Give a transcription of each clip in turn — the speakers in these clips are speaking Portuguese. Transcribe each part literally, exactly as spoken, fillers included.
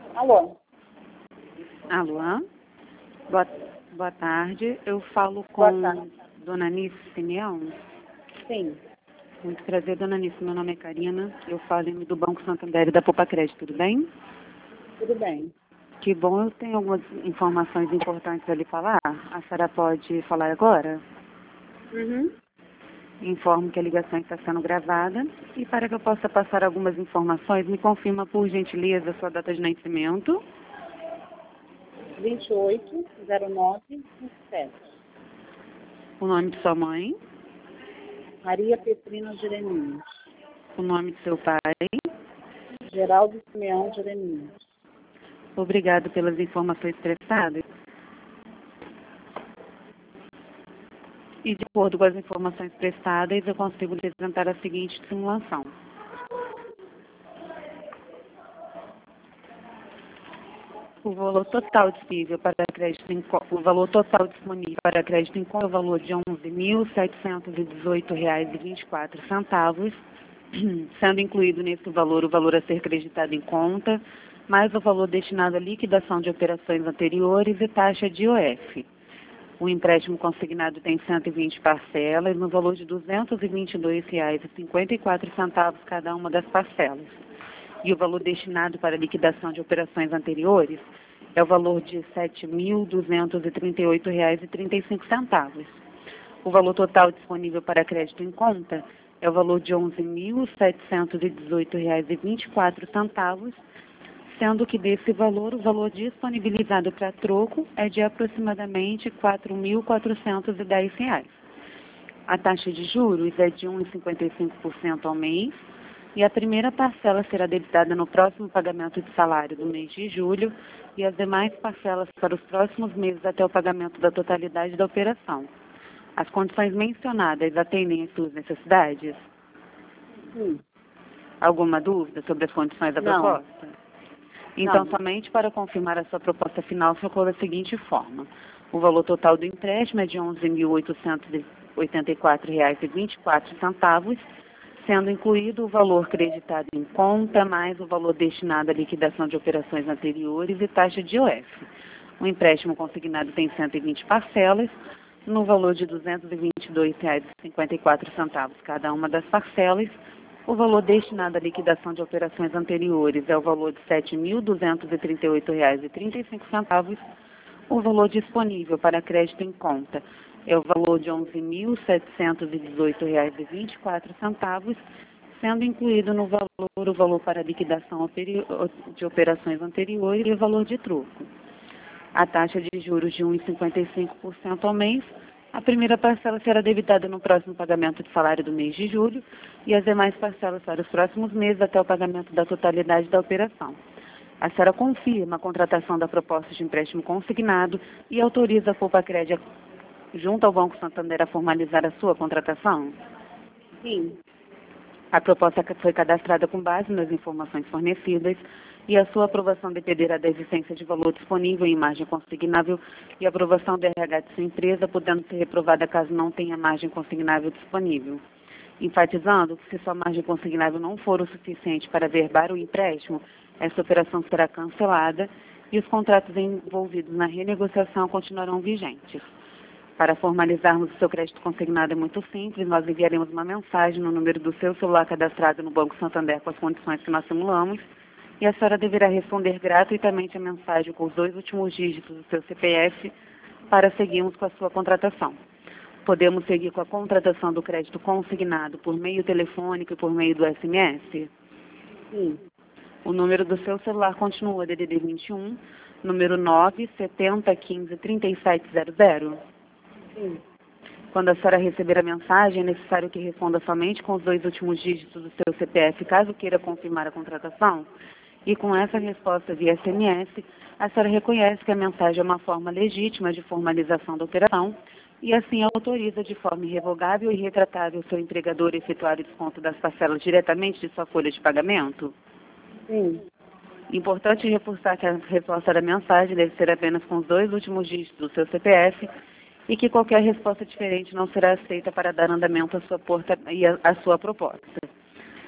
Alô? Alô? Boa, boa tarde. Eu falo Boa com tarde. Dona Anice Simeão. Sim, Muito prazer, Dona Anice. Meu nome é Karina. Eu falo em nome do Banco Santander e da Poupa Crédito, tudo bem? tudo bem. Que bom, eu tenho algumas informações importantes a lhe falar. A senhora pode falar agora? Uhum. Informo que a ligação está sendo gravada. E para que eu possa passar algumas informações, me confirma, por gentileza, a sua data de nascimento, vinte e oito, zero nove, vinte e sete. o nome de sua mãe, Maria Petrina Jeremias. o nome de seu pai. Geraldo Simeão Jeremias. Obrigado pelas informações prestadas. E, de acordo com as informações prestadas, eu consigo lhe apresentar a seguinte simulação. O valor total disponível para crédito em co- o valor total disponível para crédito em conta é o valor de onze mil setecentos e dezoito reais e vinte e quatro centavos, sendo incluído nesse valor o valor a ser creditado em conta, mais o valor destinado à liquidação de operações anteriores e taxa de I O F. O empréstimo consignado tem cento e vinte parcelas, no valor de duzentos e vinte e dois reais e cinquenta e quatro centavos cada uma das parcelas. E o valor destinado para liquidação de operações anteriores é o valor de sete mil duzentos e trinta e oito reais e trinta e cinco centavos. O valor total disponível para crédito em conta é o valor de onze mil setecentos e dezoito reais e vinte e quatro centavos, sendo que desse valor, o valor disponibilizado para troco é de aproximadamente quatro mil quatrocentos e dez reais. A taxa de juros é de um vírgula cinquenta e cinco por cento ao mês e a primeira parcela será debitada no próximo pagamento de salário do mês de julho e as demais parcelas para os próximos meses até o pagamento da totalidade da operação. As condições mencionadas atendem às suas necessidades? Sim. Alguma dúvida sobre as condições da Não. proposta? Então, Não. somente para confirmar a sua proposta final, ficou da seguinte forma. O valor total do empréstimo é de onze mil oitocentos e oitenta e quatro reais e vinte e quatro centavos, sendo incluído o valor creditado em conta, mais o valor destinado à liquidação de operações anteriores e taxa de I O F. O empréstimo consignado tem cento e vinte parcelas, no valor de duzentos e vinte e dois reais e cinquenta e quatro centavos cada uma das parcelas. O valor destinado à liquidação de operações anteriores é o valor de sete mil duzentos e trinta e oito reais e trinta e cinco centavos. O valor disponível para crédito em conta é o valor de onze mil setecentos e dezoito reais e vinte e quatro centavos, sendo incluído no valor o valor para liquidação de operações anteriores e o valor de troco. A taxa de juros de um vírgula cinquenta e cinco por cento ao mês. A primeira parcela será debitada no próximo pagamento de salário do mês de julho e as demais parcelas para os próximos meses até o pagamento da totalidade da operação. A senhora confirma a contratação da proposta de empréstimo consignado e autoriza a Poupa Crédito junto ao Banco Santander a formalizar a sua contratação? Sim. A proposta foi cadastrada com base nas informações fornecidas e a sua aprovação dependerá da existência de valor disponível em margem consignável e aprovação do R H de sua empresa, podendo ser reprovada caso não tenha margem consignável disponível. Enfatizando que se sua margem consignável não for o suficiente para verbar o empréstimo, essa operação será cancelada e os contratos envolvidos na renegociação continuarão vigentes. Para formalizarmos o seu crédito consignado é muito simples, nós enviaremos uma mensagem no número do seu celular cadastrado no Banco Santander com as condições que nós simulamos e a senhora deverá responder gratuitamente a mensagem com os dois últimos dígitos do seu C P F para seguirmos com a sua contratação. Podemos seguir com a contratação do crédito consignado por meio telefônico e por meio do S M S? Sim. O número do seu celular continua D D D vinte e um, número nove sete zero um cinco, três sete zero zero? Sim. Quando a senhora receber a mensagem, é necessário que responda somente com os dois últimos dígitos do seu C P F, caso queira confirmar a contratação. E com essa resposta via S M S, a senhora reconhece que a mensagem é uma forma legítima de formalização da operação e assim autoriza de forma irrevogável e retratável o seu empregador a efetuar o desconto das parcelas diretamente de sua folha de pagamento? Sim. Importante reforçar que a resposta da mensagem deve ser apenas com os dois últimos dígitos do seu C P F e que qualquer resposta diferente não será aceita para dar andamento à sua, porta, e à, à sua proposta.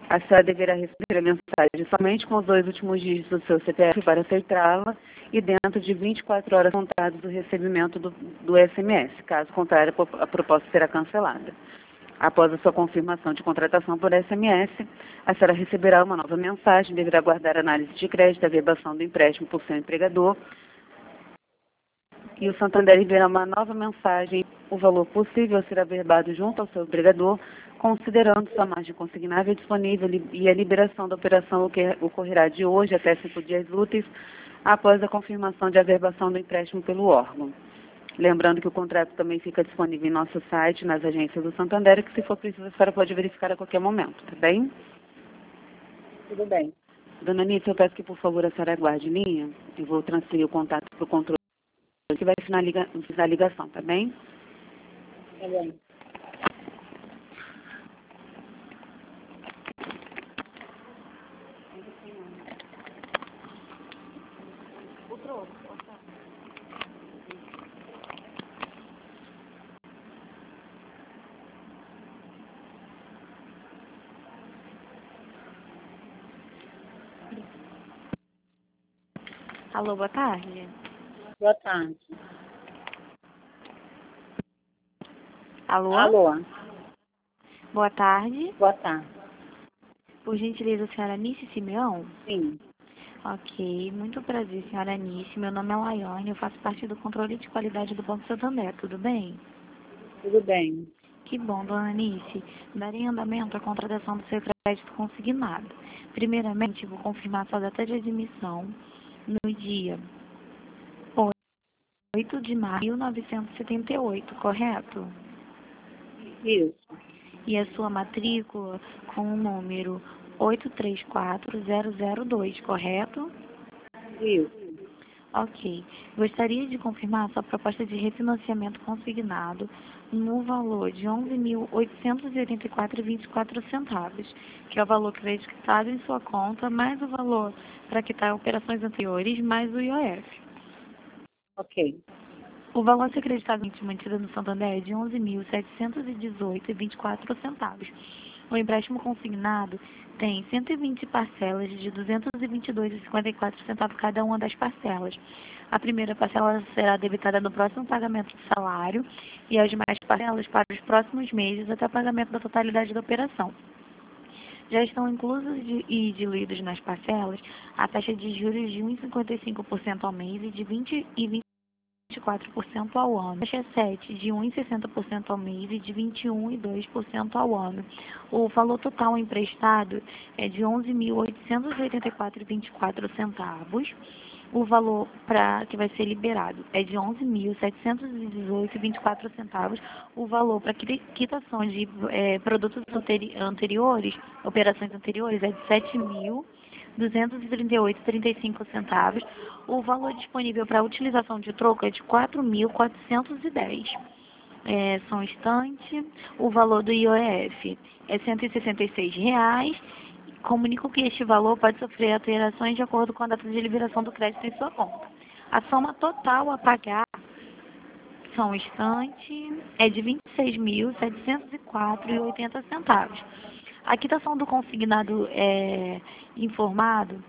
A senhora deverá receber a mensagem somente com os dois últimos dígitos do seu C P F para filtrá-la e dentro de vinte e quatro horas contadas do recebimento do, do S M S. Caso contrário, a proposta será cancelada. Após a sua confirmação de contratação por S M S, a senhora receberá uma nova mensagem, deverá aguardar a análise de crédito, a verbação do empréstimo por seu empregador, e o Santander enviará uma nova mensagem. O valor possível será verbado junto ao seu empregador, considerando sua margem consignável disponível, e a liberação da operação ocorrerá de hoje até cinco dias úteis após a confirmação de averbação do empréstimo pelo órgão. Lembrando que o contrato também fica disponível em nosso site, nas agências do Santander, que se for preciso a senhora pode verificar a qualquer momento, tá bem? Tudo bem. Dona Anitta, eu peço que por favor a senhora aguarde em linha. Eu vou transferir o contato para o controle que vai finalizar a ligação, tá bem? Tá bem. Alô, boa tarde. Boa tarde. Alô? Alô? Boa tarde. Boa tarde. Por gentileza, a senhora Anice Simeão? Sim. Ok, muito prazer, senhora Anice. Meu nome é Laiane, eu faço parte do controle de qualidade do Banco Santander, tudo bem? Tudo bem. Que bom, dona Anice. Darei andamento à contratação do seu crédito consignado. Primeiramente, vou confirmar sua data de admissão no dia oito de maio de mil novecentos e setenta e oito, correto? Isso. E a sua matrícula com o número oito três quatro zero zero dois, correto? Isso. Ok. Gostaria de confirmar sua proposta de refinanciamento consignado no valor de onze mil oitocentos e oitenta e quatro reais e vinte e quatro centavos, que é o valor creditado em sua conta, mais o valor para quitar operações anteriores, mais o I O F. Ok. O valor a ser creditado mantido no Santander é de onze mil setecentos e dezoito reais e vinte e quatro centavos. O empréstimo consignado tem cento e vinte parcelas de duzentos e vinte e dois reais e cinquenta e quatro centavos cada uma das parcelas. A primeira parcela será debitada no próximo pagamento do salário e as demais parcelas para os próximos meses até o pagamento da totalidade da operação. Já estão inclusos e diluídos nas parcelas a taxa de juros de um vírgula cinquenta e cinco por cento ao mês e de vinte e vinte vinte e quatro por cento ao ano. Taxa sete de um vírgula sessenta por cento ao mês e de vinte e um vírgula dois por cento ao ano. O valor total emprestado é de onze mil oitocentos e oitenta e quatro reais e vinte e quatro centavos. O valor para que vai ser liberado é de onze mil setecentos e dezoito reais e vinte e quatro centavos. O valor para quitação de é, produtos anteri anteriores, operações anteriores, é de sete mil duzentos e trinta e oito reais e trinta e cinco centavos. O valor disponível para utilização de troco é de quatro mil quatrocentos e dez. É, são instante. O valor do I O F é cento e sessenta e seis reais. Comunico que este valor pode sofrer alterações de acordo com a data de liberação do crédito em sua conta. A soma total a pagar, são instante, é de vinte e seis mil setecentos e quatro reais e oitenta centavos. A quitação do consignado é, informado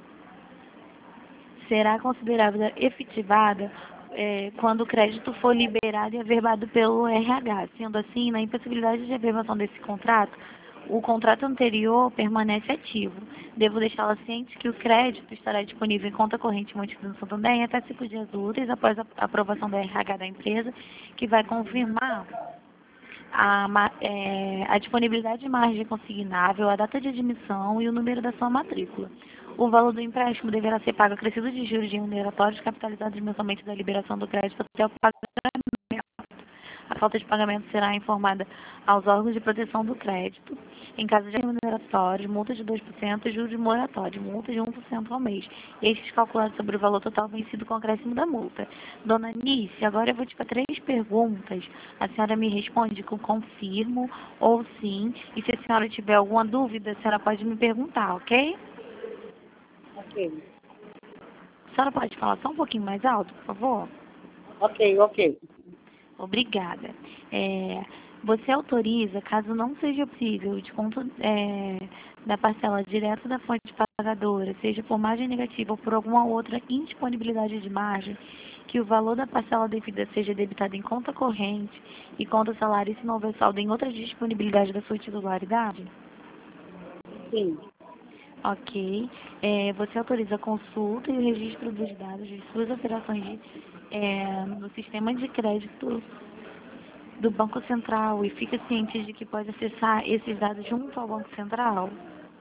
será considerada efetivada é, quando o crédito for liberado e averbado pelo R H. Sendo assim, na impossibilidade de averbação desse contrato, o contrato anterior permanece ativo. Devo deixá-la ciente que o crédito estará disponível em conta corrente mantida no Santander em até cinco dias úteis após a aprovação do R H da empresa, que vai confirmar A, é, a disponibilidade de margem consignável, a data de admissão e o número da sua matrícula. O valor do empréstimo deverá ser pago acrescido de juros de remuneratórios capitalizados mensalmente da liberação do crédito até o pagamento. A falta de pagamento será informada aos órgãos de proteção do crédito. Em caso de remuneratórios, multa de dois por cento e juros de moratório, multa de um por cento ao mês. Estes calculados sobre o valor total vencido com o acréscimo da multa. Dona Nice, agora eu vou te fazer três perguntas. A senhora me responde com confirmo ou sim. E se a senhora tiver alguma dúvida, a senhora pode me perguntar, ok? Ok. A senhora pode falar só um pouquinho mais alto, por favor? Ok, ok. Obrigada. É, Você autoriza, caso não seja possível, o desconto é, da parcela direto da fonte pagadora, seja por margem negativa ou por alguma outra indisponibilidade de margem, que o valor da parcela devida seja debitado em conta corrente e conta salário se não houver saldo em outra disponibilidade da sua titularidade? Sim. Ok. É, você autoriza a consulta e o registro dos dados de suas operações de, é, no sistema de crédito do Banco Central e fica ciente de que pode acessar esses dados junto ao Banco Central?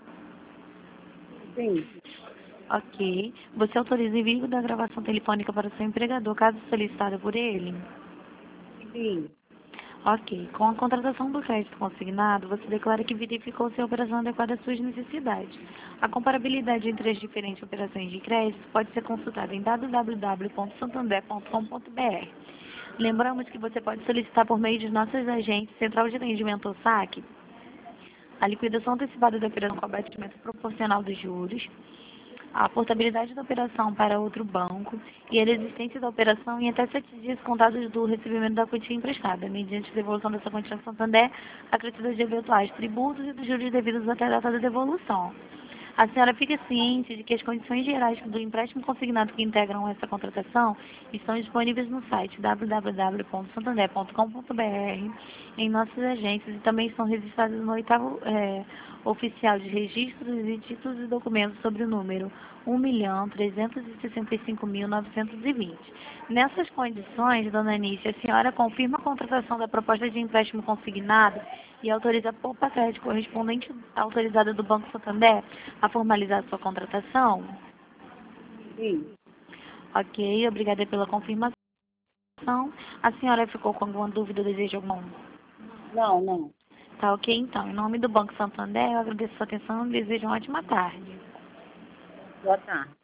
Sim. Ok. Você autoriza o envio da gravação telefônica para o seu empregador, caso solicitada por ele? Sim. Ok. Com a contratação do crédito consignado, você declara que verificou se a operação adequada às suas necessidades. A comparabilidade entre as diferentes operações de crédito pode ser consultada em w w w ponto santander ponto com ponto b r. Lembramos que você pode solicitar por meio de nossas agentes Central de Atendimento ou saque a liquidação antecipada da operação com abatimento proporcional dos juros, a portabilidade da operação para outro banco e a existência da operação em até sete dias contados do recebimento da quantia emprestada, mediante devolução dessa quantia ao Santander, acrescidas de eventuais tributos e dos juros devidos até a data da devolução. A senhora fica ciente de que as condições gerais do empréstimo consignado que integram essa contratação estão disponíveis no site w w w ponto santander ponto com ponto b r, em nossas agências e também estão registradas no oitavo é, oficial de registros e títulos e documentos sobre o número um milhão trezentos e sessenta e cinco mil novecentos e vinte. Nessas condições, dona Anícia, a senhora confirma a contratação da proposta de empréstimo consignado e autoriza a poupa crédito correspondente autorizada do Banco Santander a formalizar sua contratação? Sim. Ok, obrigada pela confirmação. A senhora ficou com alguma dúvida ou deseja alguma? Não, não. Tá ok, então. Em nome do Banco Santander, eu agradeço a sua atenção e desejo uma ótima tarde. Boa tarde.